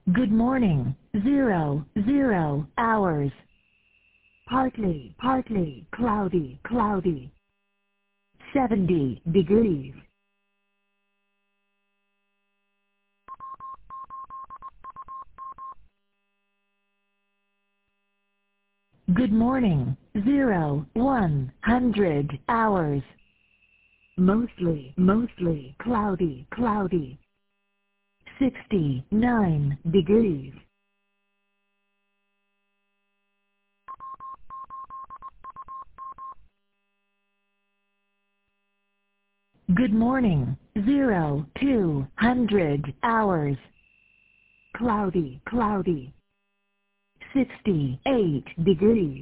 Good morning. 00 hours. Partly cloudy. 70 degrees. Good morning. 100 hours. Mostly cloudy. 69 degrees. Good morning. 200 hours. Cloudy. 68 degrees.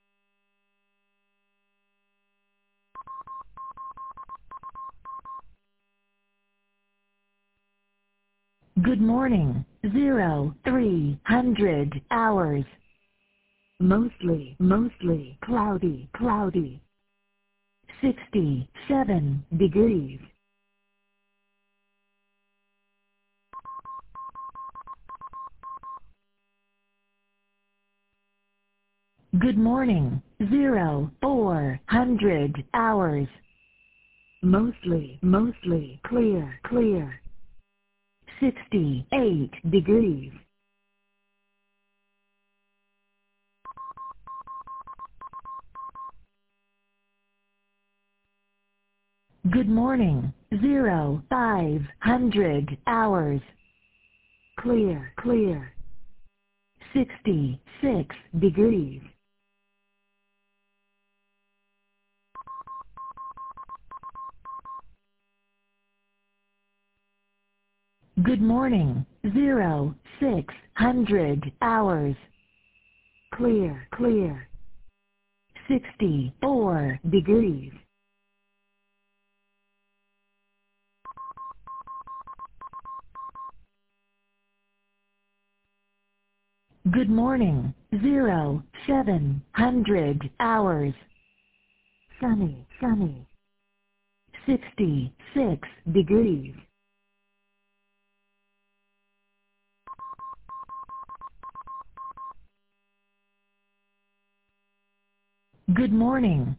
Good morning. 300 hours. Mostly cloudy. 67 degrees. Good morning. 400 hours. Mostly clear. 68 degrees. Good morning. 500 hours. Clear. 66 degrees. Good morning. 600 hours. Clear. 64 degrees. Good morning. 700 hours. Sunny. 66 degrees. Good morning.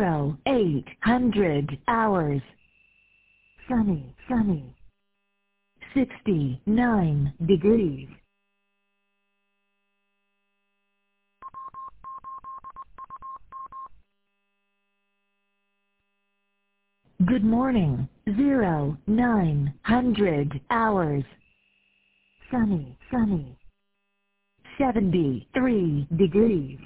800 hours. Sunny. 69 degrees. Good morning. 900 hours. Sunny. 73 degrees.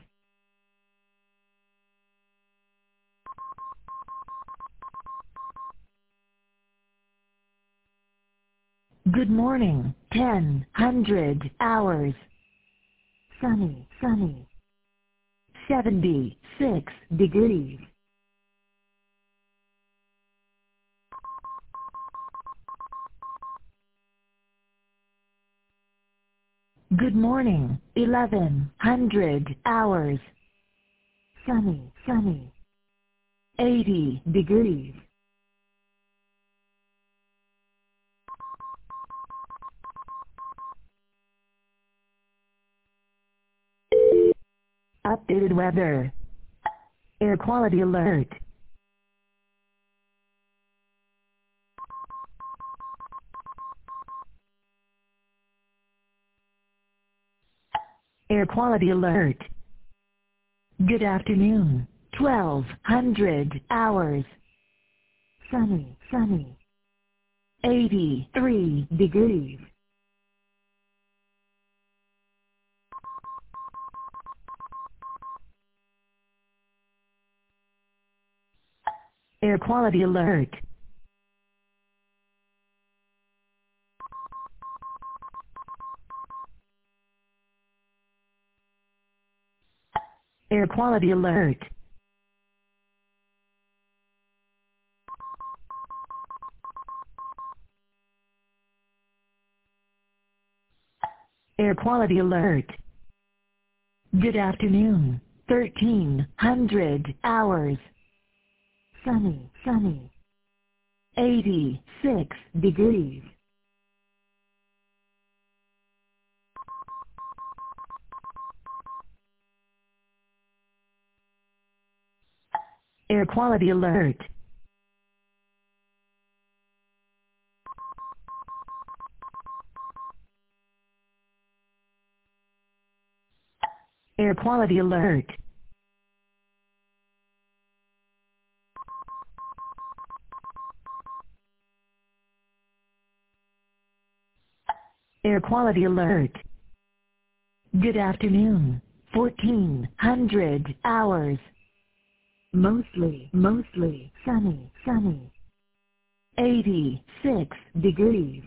Good morning. 100 hours. Sunny. 76 degrees. Good morning. 1100 hours. Sunny. 80 degrees. Updated weather. Air quality alert. Air quality alert. Good afternoon. 1200 hours. Sunny. 83 degrees. Air quality alert. Air quality alert. Air quality alert. Good afternoon. 1300 hours. Sunny. 86 degrees. Air quality alert. Air quality alert. Air quality alert. Good afternoon. 1400 hours. Mostly sunny. 86 degrees.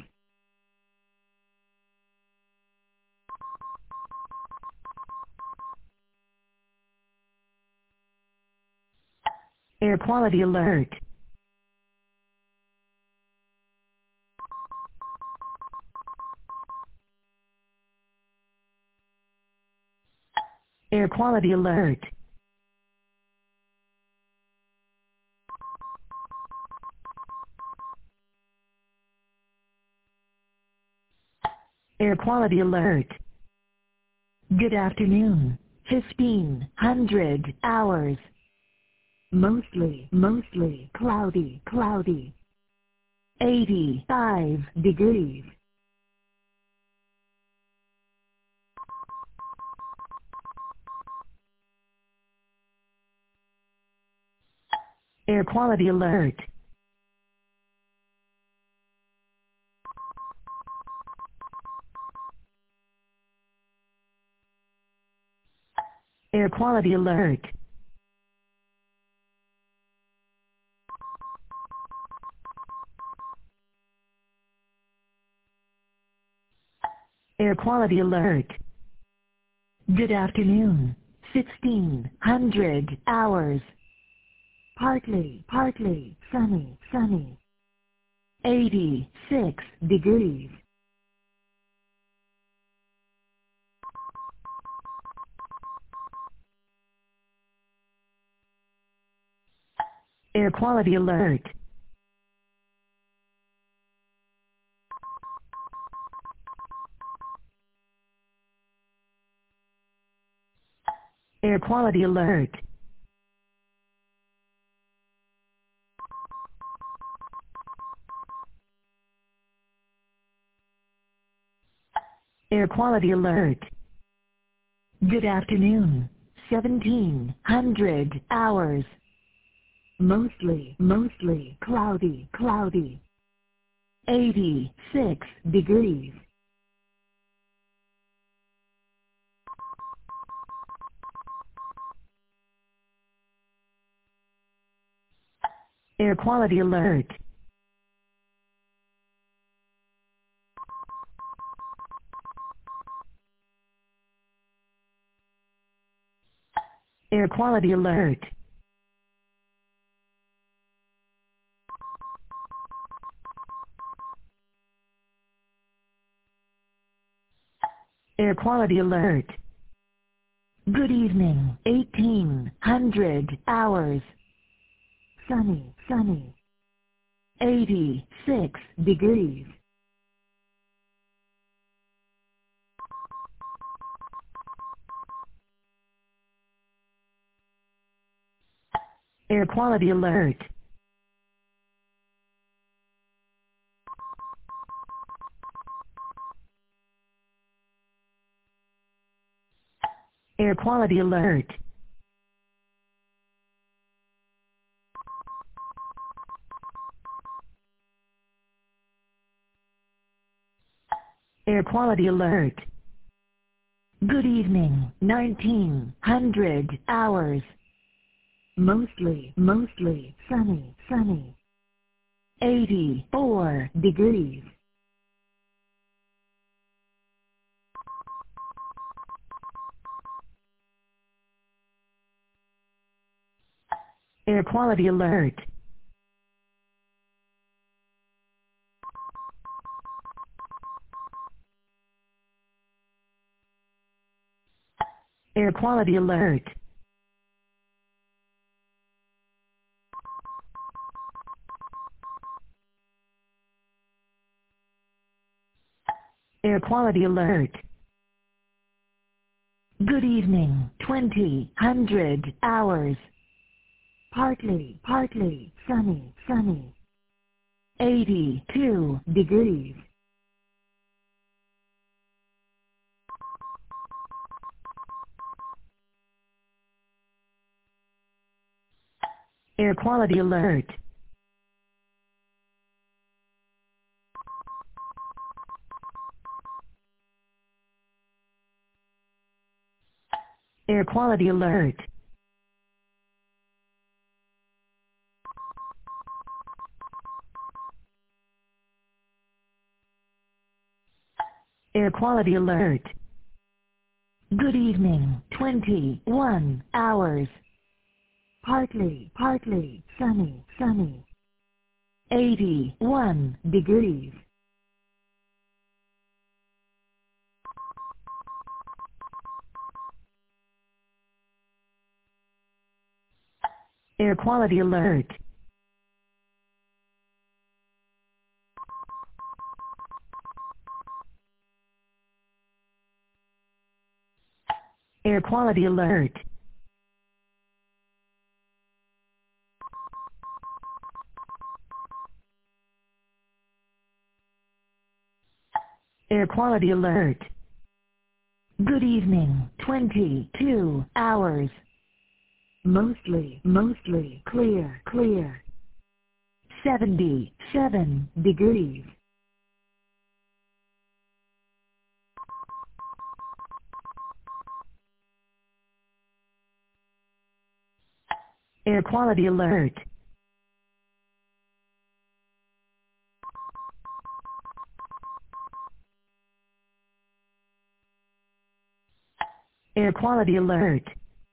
Air quality alert. Air quality alert. Air quality alert. Good afternoon. 1500 hours. Mostly cloudy. 85 degrees. Air quality alert. Air quality alert. Air quality alert. Good afternoon. 1600 hours. Partly sunny. 86 degrees. Air quality alert. Air quality alert. Air quality alert. Good afternoon. 1700 hours. Mostly cloudy. 86 degrees. Air quality alert. Air quality alert. Air quality alert. Good evening. 1800 hours. Sunny. 86 degrees. Air quality alert. Air quality alert. Air quality alert. Good evening. 1900 hours. Mostly sunny. 84 degrees. Air quality alert. Air quality alert. Air quality alert. Good evening. 2000 hours. partly sunny. 82 degrees. Air quality alert. Air quality alert. Air quality alert. Good evening, 21 hours. Partly sunny. 81 degrees. Air quality alert. Air quality alert. Air quality alert. Good evening, 22 hours. Mostly clear. 77 degrees. Air quality alert. Air quality alert.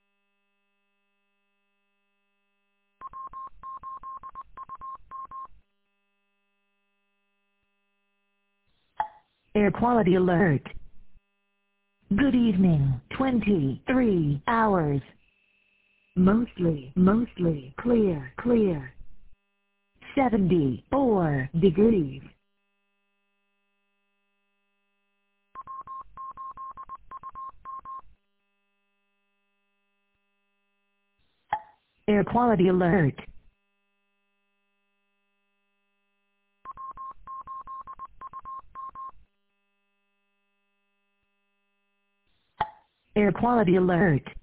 Air quality alert. Good evening, 23 hours. Mostly clear. 74 degrees. Air quality alert. Air quality alert.